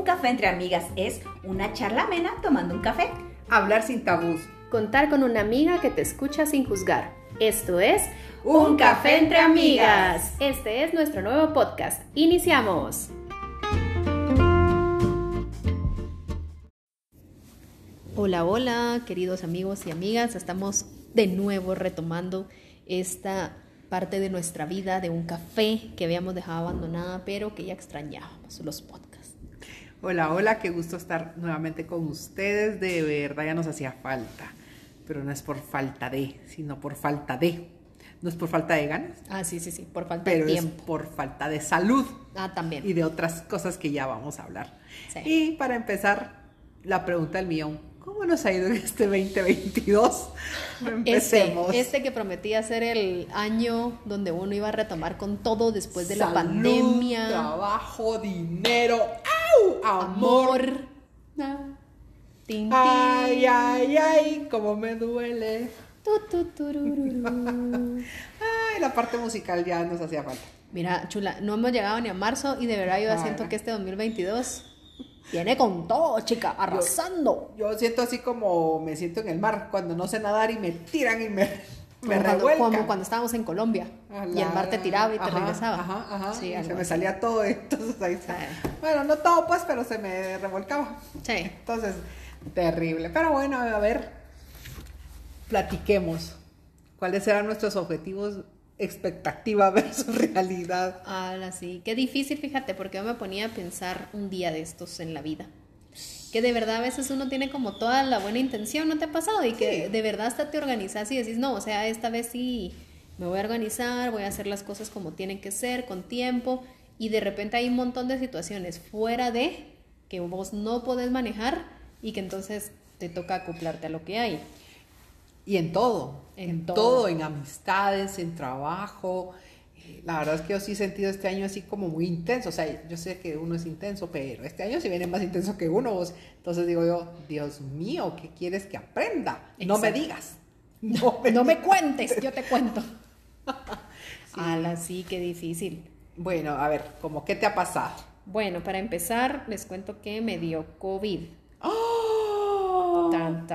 café entre amigas es una charla amena tomando un café. Hablar sin tabús. Contar con una amiga que te escucha sin juzgar. Esto es Un Café Entre Amigas. Este es nuestro nuevo podcast. ¡Iniciamos! Hola, hola, queridos amigos y amigas. Estamos de nuevo retomando esta parte de nuestra vida de un café que habíamos dejado abandonada, pero que ya extrañábamos, los podcasts. Hola, hola, qué gusto estar nuevamente con ustedes. De verdad ya nos hacía falta, pero no es por falta de, sino por falta de. No es por falta de ganas. Sí, por falta pero de tiempo. Es por falta de salud. También. Y de otras cosas que ya vamos a hablar. Sí. Y para empezar, la pregunta del millón. ¿Cómo nos ha ido en este 2022? Empecemos. Este que prometía ser el año donde uno iba a retomar con todo después de Salud, la pandemia. Trabajo, dinero, ¡au! Amor. Tin, tin. Ay, cómo me duele. Turururu. Ay, la parte musical ya nos hacía falta. Mira, chula, no hemos llegado ni a marzo y de verdad yo siento que este 2022 viene con todo, chica, arrasando. Yo siento así como me siento en el mar, cuando no sé nadar y me tiran y me revuelcan. Como cuando estábamos en Colombia y el mar te tiraba y te regresaba. Ajá. Sí, y se me así. salía todo, entonces ahí está. Bueno, no todo pues, pero se me revolcaba. Sí. Entonces, terrible. Pero bueno, a ver, platiquemos. ¿Cuáles eran nuestros objetivos? Expectativa versus realidad. Sí, qué difícil, fíjate, porque yo me ponía a pensar un día de estos en la vida. Que de verdad a veces uno tiene como toda la buena intención, ¿no te ha pasado? Y que de verdad hasta te organizas y decís, no, o sea, esta vez sí me voy a organizar, voy a hacer las cosas como tienen que ser, con tiempo, y de repente hay un montón de situaciones fuera de que vos no podés manejar y que entonces te toca acoplarte a lo que hay. Y en todo, En todo. en amistades, en trabajo. La verdad es que yo sí he sentido este año así como muy intenso. O sea, yo sé que uno es intenso, pero este año sí viene más intenso que uno. Entonces digo yo, Dios mío, ¿qué quieres que aprenda? Exacto. No me digas. No me cuentes, yo te cuento. Sí. Sí, qué difícil. Bueno, a ver, ¿cómo qué te ha pasado? Bueno, para empezar, les cuento que me dio COVID. ¡Oh! Tan.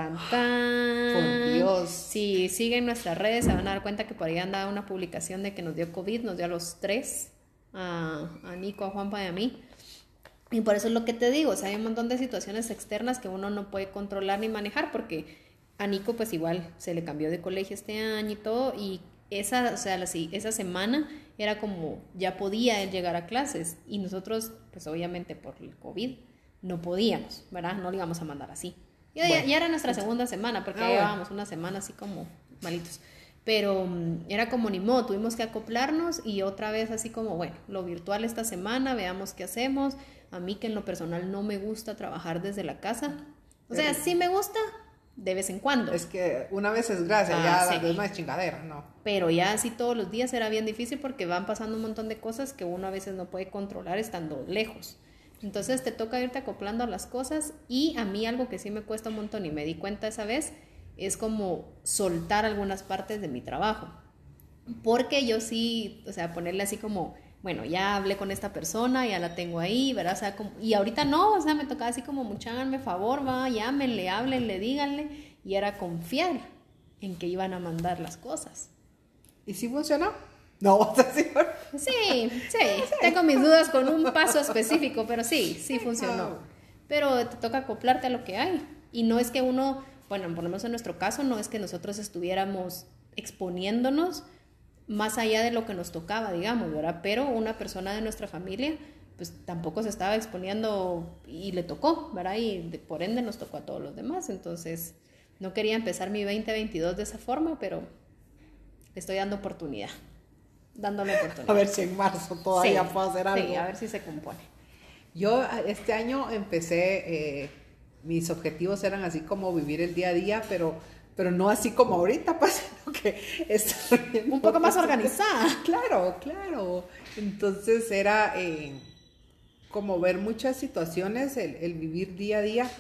Por Dios. Si siguen nuestras redes se van a dar cuenta que por ahí andaba una publicación de que nos dio COVID, nos dio a los tres, a Nico, a Juanpa y a mí. Y por eso es lo que te digo, o sea, hay un montón de situaciones externas que uno no puede controlar ni manejar, porque a Nico pues igual se le cambió de colegio este año y todo, y esa semana era como ya podía él llegar a clases, y nosotros pues obviamente por el COVID no podíamos, ¿verdad? No le íbamos a mandar así. Ya era nuestra segunda semana, porque ya llevábamos una semana así como malitos. Pero era como ni modo, tuvimos que acoplarnos y otra vez así como, bueno, lo virtual esta semana, veamos qué hacemos. A mí que en lo personal no me gusta trabajar desde la casa. O sea, sí me gusta de vez en cuando. Es que una vez es gracia, ya sí. la vez no es chingadera, ¿no? Pero ya así todos los días era bien difícil porque van pasando un montón de cosas que uno a veces no puede controlar estando lejos. Entonces te toca irte acoplando a las cosas, y a mí algo que sí me cuesta un montón y me di cuenta esa vez es como soltar algunas partes de mi trabajo, porque yo sí, o sea, ponerle así como, bueno, ya hablé con esta persona, ya la tengo ahí, ¿verdad? O sea, y ahorita no, o sea, me tocaba así como, mucha, háganme favor, llámenle, háblenle, díganle, y era confiar en que iban a mandar las cosas. ¿Y si funcionó? No, o sea, Sí, tengo mis dudas con un paso específico, pero sí funcionó. Pero te toca acoplarte a lo que hay. Y no es que uno, bueno, por lo menos en nuestro caso, no es que nosotros estuviéramos exponiéndonos más allá de lo que nos tocaba, digamos, ¿verdad? Pero una persona de nuestra familia, pues tampoco se estaba exponiendo y le tocó, ¿verdad? Y por ende nos tocó a todos los demás. Entonces, no quería empezar mi 2022 de esa forma, pero le estoy dando oportunidad. Dándole oportunidad. A ver si en marzo todavía puedo hacer algo. Sí, a ver si se compone. Yo este año empecé, mis objetivos eran así como vivir el día a día, pero no así como ahorita, pues, sino que un poco más organizada. Claro. Entonces era como ver muchas situaciones, el vivir día a día,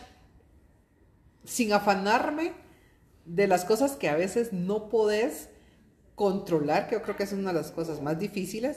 sin afanarme de las cosas que a veces no podés controlar, que yo creo que es una de las cosas más difíciles,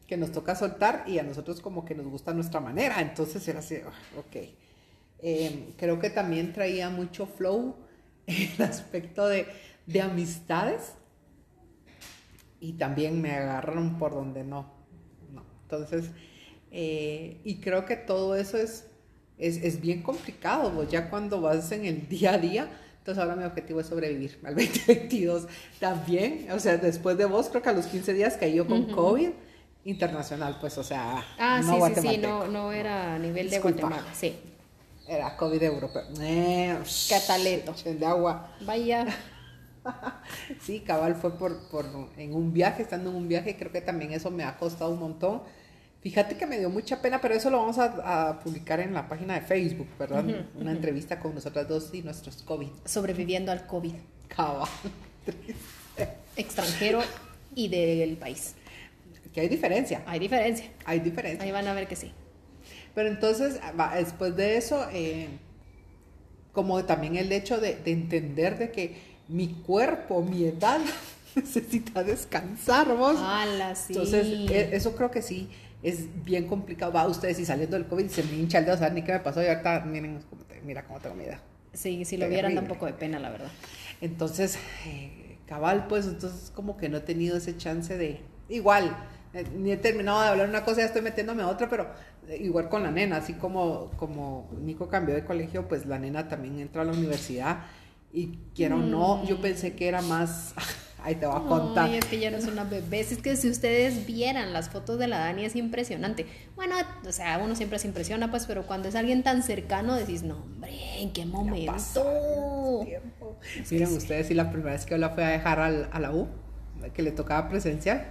que nos toca soltar y a nosotros como que nos gusta nuestra manera, entonces era así, ok. Creo que también traía mucho flow en el aspecto de amistades y también me agarraron por donde no. Entonces, y creo que todo eso es bien complicado, pues ya cuando vas en el día a día. Entonces ahora mi objetivo es sobrevivir al 2022 también, o sea, después de vos, creo que a los 15 días caí yo con COVID internacional, pues, o sea, no guatemalteco. No era a nivel de Guatemala, sí. Era COVID europeo. Cataleto. De agua. Vaya. Sí, cabal, fue en un viaje, estando en un viaje, creo que también eso me ha costado un montón. Fíjate que me dio mucha pena, pero eso lo vamos a publicar en la página de Facebook, ¿verdad? Una entrevista con nosotras dos y nuestros COVID. Sobreviviendo al COVID. Cabal. Extranjero y del país. Que hay diferencia. Hay diferencia. Hay diferencia. Ahí van a ver que sí. Pero entonces, después de eso, como también el hecho de entender de que mi cuerpo, mi edad, necesita descansar, vos. Sí. Entonces, eso creo que sí es bien complicado. Va, ustedes y saliendo del COVID se me hincha el dedo, ¿saben ni qué me pasó? Y ahorita, mira cómo tengo mi edad. Sí, si lo vieran da un poco de pena, la verdad. Entonces, cabal, pues, entonces como que no he tenido ese chance de... Igual, ni he terminado de hablar una cosa, ya estoy metiéndome a otra, pero igual con la nena, así como Nico cambió de colegio, pues la nena también entró a la universidad y quiera o no, yo pensé que era más... Ahí te voy a contar. Ay, es que ya no es una bebé. Es que si ustedes vieran las fotos de la Dani es impresionante. Bueno, o sea, uno siempre se impresiona, pues, pero cuando es alguien tan cercano decís, no, hombre, ¿en qué momento? Miren ustedes, si la primera vez que yo la fui a dejar a la U, que le tocaba presencial,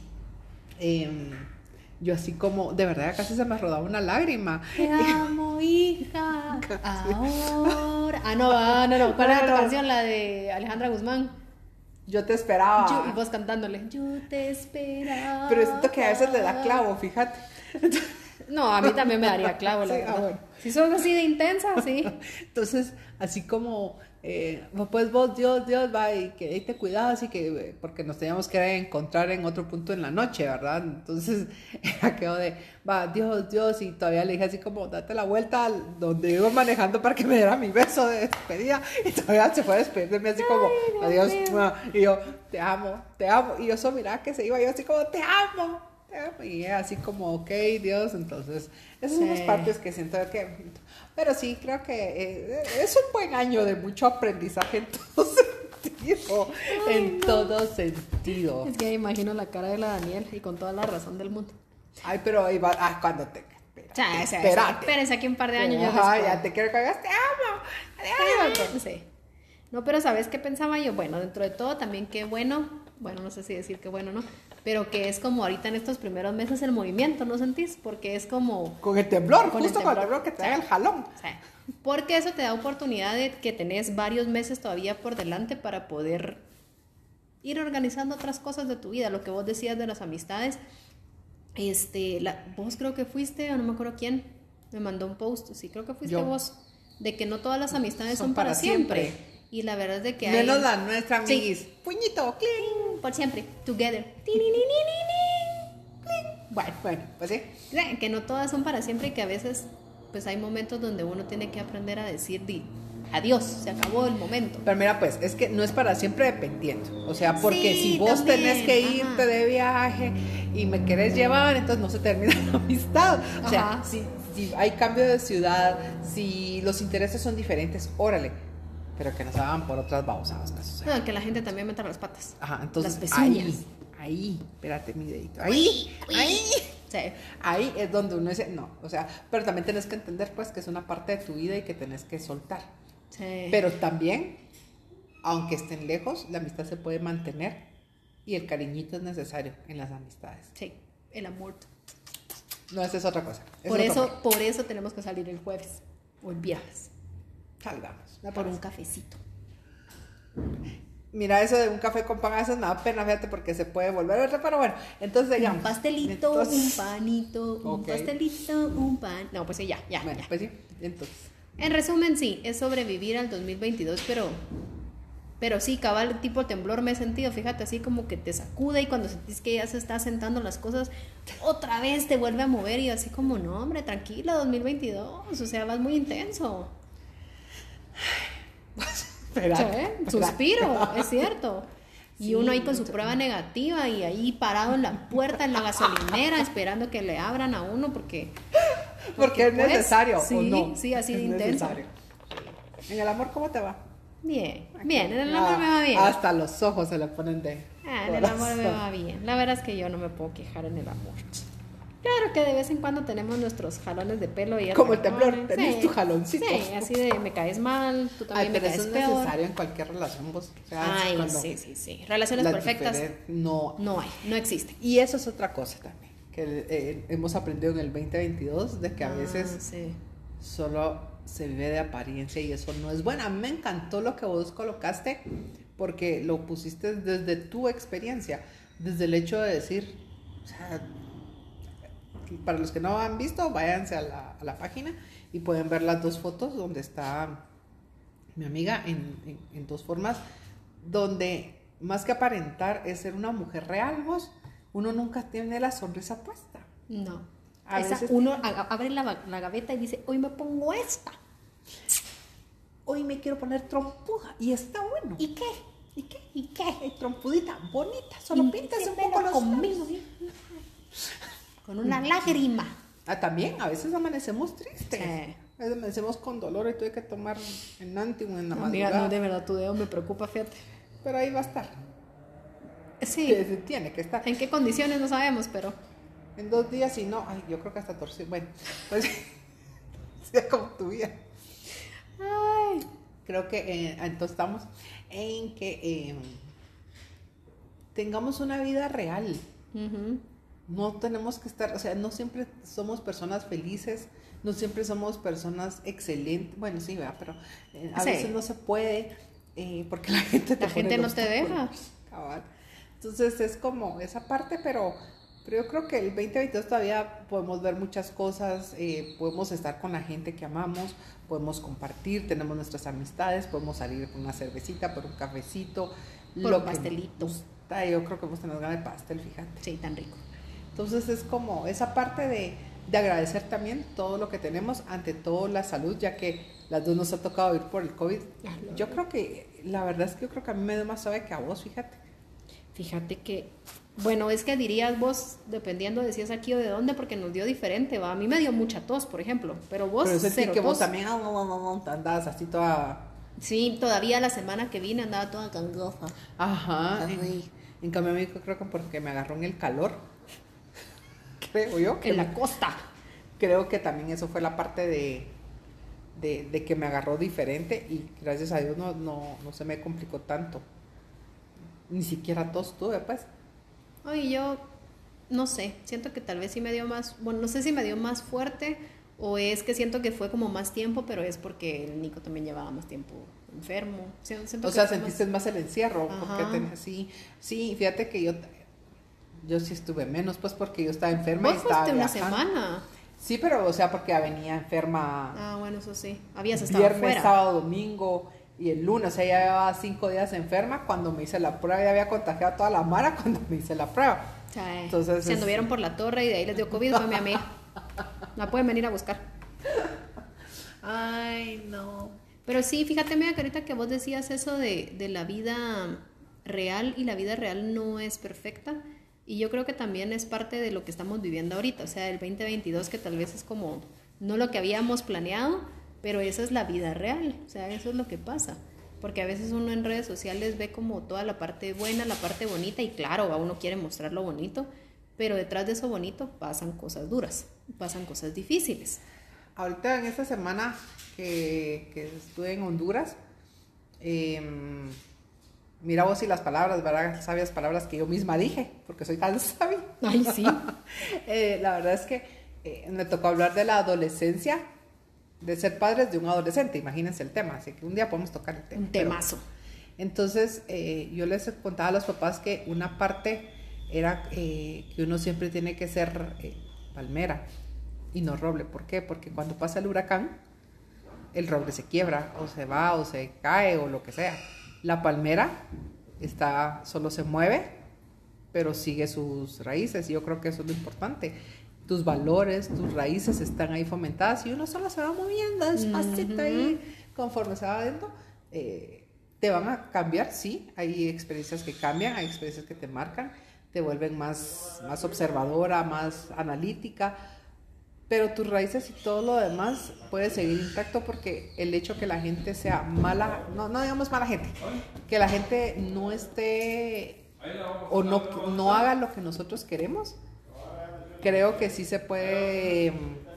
yo así como, de verdad, casi se me rodaba una lágrima. Te amo, hija. Ahora. No. ¿Cuál era tu canción? La de Alejandra Guzmán. Yo te esperaba. Y vos cantándole. Yo te esperaba. Pero siento que a veces le da clavo, fíjate. No, a mí también me daría clavo, la verdad. Bueno. Si sos así de intensa, sí. Entonces, así como, pues vos, Dios, va, y que ahí te cuidas, y que, porque nos teníamos que encontrar en otro punto en la noche, ¿verdad? Entonces, era quedó de, va, Dios, y todavía le dije así como, date la vuelta donde iba manejando para que me diera mi beso de despedida, y todavía se fue a despedir de mí así como, adiós, y yo, te amo, y yo solo miraba que se iba, yo así como, te amo. Y así como, ok, Dios, entonces esas son las partes que siento que, pero sí, creo que es un buen año de mucho aprendizaje en todo sentido. Es que me imagino la cara de la Daniela y con toda la razón del mundo. Ay, pero ahí va, cuando te... Espérense aquí un par de años. Ya te quiero que hagas, te amo. Sí. No, pero ¿sabes qué pensaba yo? Bueno, dentro de todo también qué bueno, no sé si decir qué bueno, ¿no? Pero que es como ahorita en estos primeros meses el movimiento, ¿no sentís? Porque es como... Con el temblor, con el temblor que te haga el jalón. Porque eso te da oportunidad de que tenés varios meses todavía por delante para poder ir organizando otras cosas de tu vida. Lo que vos decías de las amistades, vos creo que fuiste, o no me acuerdo quién, me mandó un post, sí, creo que fuiste vos, de que no todas las amistades son para siempre. Y la verdad es de que hay... Menos la nuestra, amiguis. Sí. Puñito, cling. Por siempre, together. Bueno, pues sí. Que no todas son para siempre y que a veces pues hay momentos donde uno tiene que aprender a decir adiós, se acabó el momento. Pero mira, pues, es que no es para siempre dependiendo. O sea, porque si vos también tenés que irte de viaje y me querés llevar, entonces no se termina la amistad. O sea, si hay cambio de ciudad, si los intereses son diferentes, órale. Pero que nos hagan por otras babosadas. O sea. No, que la gente también meta las patas. Ajá, entonces las pezuñas. Ahí, espérate mi dedito. Ahí. Sí. Ahí es donde uno dice, no, o sea, pero también tenés que entender pues que es una parte de tu vida y que tenés que soltar. Sí. Pero también, aunque estén lejos, la amistad se puede mantener y el cariñito es necesario en las amistades. Sí, el amor. No, esa es otra cosa. Por eso tenemos que salir el jueves o el viernes. Salgamos. Por un cafecito. Mira, eso de un café con pan, eso me da pena, fíjate, porque se puede volver otra, pero bueno, entonces digamos. Un pastelito, un panito, un pastelito, un pan. No, pues sí, ya. Bueno, pues sí, entonces. En resumen, sí, es sobrevivir al 2022, pero Pero sí, cabal, tipo temblor me he sentido, fíjate, así como que te sacude y cuando sentís que ya se está sentando las cosas, otra vez te vuelve a mover y así como, no, hombre, tranquila, 2022, o sea, vas muy intenso. Espérate, Sí, suspiro, es cierto. Y Sí, uno ahí con su prueba negativa y ahí parado en la puerta, en la gasolinera, esperando que le abran a uno porque es pues, necesario, sí, ¿o no? sí, así de Es intenso. necesario. ¿En el amor cómo te va? Bien, bien, en el amor me va bien. Hasta los ojos se le ponen de En el amor me corazón. va bien. La verdad es que yo no me puedo quejar en el amor. Claro que de vez en cuando tenemos nuestros jalones de pelo y Como el temblor, atracones. tenés tu jaloncito. Sí, así de me caes mal, tú Ay, también me pero caes eso es peor. necesario en cualquier relación, vos. O sea, Ay, cuando sí. Relaciones las perfectas no. no hay, no existen. Y eso es otra cosa también, que hemos aprendido en el 2022, de que a veces Sí. solo se vive de apariencia y eso no es bueno. A mí me encantó lo que vos colocaste, porque lo pusiste desde tu experiencia, desde el hecho de decir, o sea, para los que no han visto, váyanse a la página y pueden ver las dos fotos donde está mi amiga en dos formas, donde más que aparentar es ser una mujer real, vos, uno nunca tiene la sonrisa puesta. No. A veces uno abre la gaveta y dice, hoy me pongo esta. hoy me quiero poner trompuda y está bueno. ¿Y qué? ¿Y qué? ¿Y qué? Trompudita, bonita, solo píntese un poco los conmigo. Con una lágrima. También, a veces amanecemos tristes. Sí. A veces amanecemos con dolor y tuve que tomar Enantium en la Amiga, madrugada. no, de verdad, tu dedo me preocupa, fíjate. Pero ahí va a estar. Sí. Tiene que estar. ¿En qué condiciones no sabemos, pero? En 2 días, si no, ay, yo creo que hasta torcido. Bueno, pues sea como tu vida. Ay. Creo que entonces estamos en que tengamos una vida real. Uh-huh. No tenemos que estar, o sea, no siempre somos personas felices, no siempre somos personas excelentes. Bueno, sí, ¿verdad? Pero a Sí. veces no se puede porque la gente La gente no te deja. Cabal. Entonces es como esa parte, pero yo creo que el 2022 todavía podemos ver muchas cosas, podemos estar con la gente que amamos, podemos compartir, tenemos nuestras amistades, podemos salir por una cervecita, por un cafecito, Por lo un que pastelito. nos gusta. Yo creo que vos tenés ganas de pastel, fíjate. Sí, tan rico. Entonces es como esa parte de agradecer también todo lo que tenemos, ante todo la salud, ya que las dos nos ha tocado ir por el COVID. Yo creo que, la verdad es que yo creo que a mí me dio más suave que a vos, fíjate. Fíjate que, bueno, es que dirías vos, dependiendo de si es aquí o de dónde, porque nos dio diferente, ¿va? A mí me dio mucha tos, por ejemplo, pero vos Pero sentí cero que vos tos. también andabas así toda... Sí, todavía la semana que vine andaba toda gangosa. Ajá. Ay. En cambio a mí creo que porque me agarró en el calor, creo yo. En la costa. Creo que también eso fue la parte de que me agarró diferente y gracias a Dios no se me complicó tanto. Ni siquiera tos tuve, pues. Ay, yo no sé, siento que tal vez sí me dio más, bueno, no sé si me dio más fuerte o es que siento que fue como más tiempo, pero es porque el Nico también llevaba más tiempo enfermo. Siento O que sea, fue sentiste más el encierro, porque Ajá. sí, fíjate que yo sí estuve menos, pues porque yo estaba enferma y Vos estaba fuiste una viajando. semana. Sí, pero o sea, porque venía enferma Ah, bueno, eso sí. Habías estado viernes, fuera. sábado, domingo y el lunes, o sea, ya llevaba 5 días enferma cuando me hice la prueba, ya había contagiado a toda la mara cuando me hice la prueba. O sea, Entonces, se anduvieron por la torre y de ahí les dio COVID, fue mi amiga. La pueden venir a buscar. Ay, no. Pero sí, fíjate, amiga, que ahorita que vos decías eso de la vida real y la vida real no es perfecta. Y yo creo que también es parte de lo que estamos viviendo ahorita. O sea, el 2022 que tal vez es como no lo que habíamos planeado, pero esa es la vida real. O sea, eso es lo que pasa. Porque a veces uno en redes sociales ve como toda la parte buena, la parte bonita. Y claro, uno quiere mostrar lo bonito. Pero detrás de eso bonito pasan cosas duras, pasan cosas difíciles. Ahorita en esta semana que estuve en Honduras, mira vos y las palabras, ¿verdad? Sabias palabras que yo misma dije, porque soy tan sabia. Ay, sí. La verdad es que me tocó hablar de la adolescencia, de ser padres de un adolescente, imagínense el tema, así que un día podemos tocar el tema. Un temazo. Entonces, yo les contaba a los papás que una parte era que uno siempre tiene que ser palmera y no roble. ¿Por qué? Porque cuando pasa el huracán, el roble se quiebra, o se va, o se cae, o lo que sea. La palmera solo se mueve, pero sigue sus raíces. Y yo creo que eso es lo importante. Tus valores, tus raíces están ahí fomentadas y uno solo se va moviendo despacito ahí conforme se va adentro. Te van a cambiar, sí. Hay experiencias que cambian, hay experiencias que te marcan, te vuelven más observadora, más analítica. Pero tus raíces y todo lo demás puede seguir intacto, porque el hecho que la gente sea mala, no digamos mala gente, que la gente no esté o no haga lo que nosotros queremos, creo que sí se puede.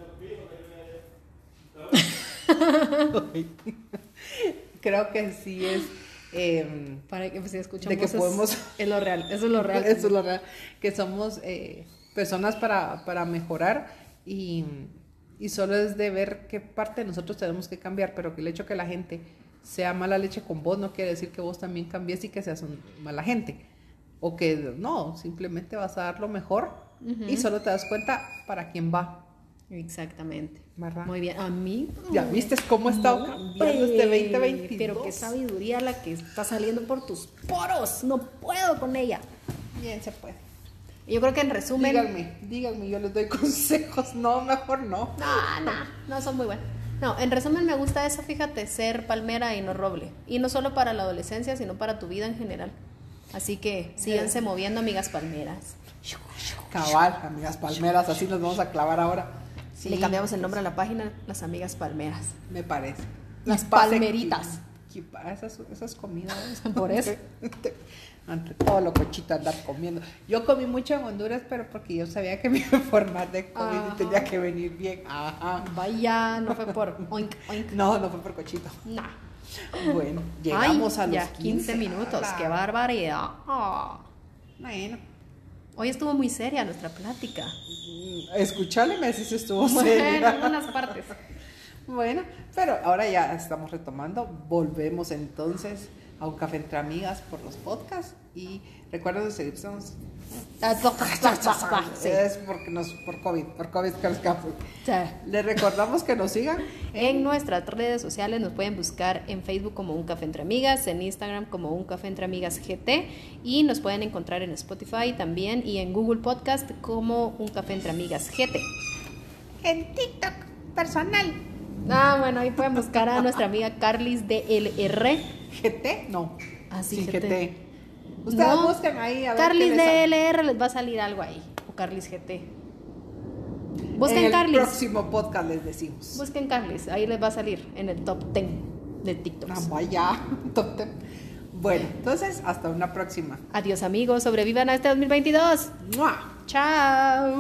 Creo que sí es. Para que si escuchamos de que podemos. Es lo real, eso es lo real. Eso es lo real. Que somos personas para mejorar, y solo es de ver qué parte de nosotros tenemos que cambiar. Pero que el hecho que la gente sea mala leche con vos no quiere decir que vos también cambies y que seas mala gente. O que no, simplemente vas a dar lo mejor y solo te das cuenta para quién va. Exactamente. ¿Verdad? Muy bien. A mí. ¿Ya viste cómo ha estado cambiando este 2022? Pero qué sabiduría la que está saliendo por tus poros. No puedo con ella. Bien se puede. Yo creo que en resumen. Díganme, yo les doy consejos. No, mejor no. No, son muy buenos. No, en resumen me gusta eso, fíjate, ser palmera y no roble. Y no solo para la adolescencia, sino para tu vida en general. Así que síganse moviendo, amigas palmeras. Cabal, amigas palmeras, así nos vamos a clavar ahora. Sí. Le cambiamos el nombre a la página, las amigas palmeras. Me parece. Las palmeritas. Esas comidas. Por eso. Ante todo lo cochito andar comiendo. Yo comí mucho en Honduras, pero porque yo sabía que me iba a formar de COVID y tenía que venir bien. Ajá. Vaya, no fue por oink, oink. No fue por cochito. No. Bueno, llegamos a los ya 15 minutos. ¡Qué barbaridad! Oh. Bueno. Hoy estuvo muy seria nuestra plática. Escucharle me decís estuvo seria. En algunas partes. Bueno, pero ahora ya estamos retomando. Volvemos entonces a un café entre amigas por los podcasts. Y recuerden seguirnos. Sí. Es por COVID que nos quedamos. Les recordamos que nos sigan en nuestras redes sociales. Nos pueden buscar en Facebook como Un Café Entre Amigas, en Instagram como Un Café Entre Amigas GT, y nos pueden encontrar en Spotify también y en Google Podcast como Un Café Entre Amigas GT. En TikTok personal. Bueno, ahí pueden buscar a nuestra amiga Carlis DLR. ¿GT? No. Así sin GT. GT. Ustedes buscan ahí a ver Carlis qué les sale. DLR les va a salir algo ahí. O Carlis GT. Busquen en el Carlis. próximo podcast les decimos. Busquen Carlis, ahí les va a salir en el top 10 de TikTok. Vaya, top 10. Bueno, entonces hasta una próxima. Adiós amigos, sobrevivan a este 2022. ¡Mua! Chao.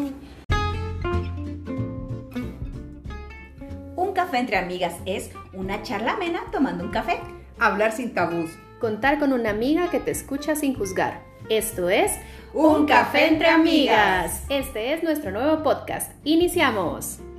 Un café entre amigas es una charla amena tomando un café. Hablar sin tabús. Contar con una amiga que te escucha sin juzgar. Esto es Un Café Entre Amigas. Este es nuestro nuevo podcast. Iniciamos.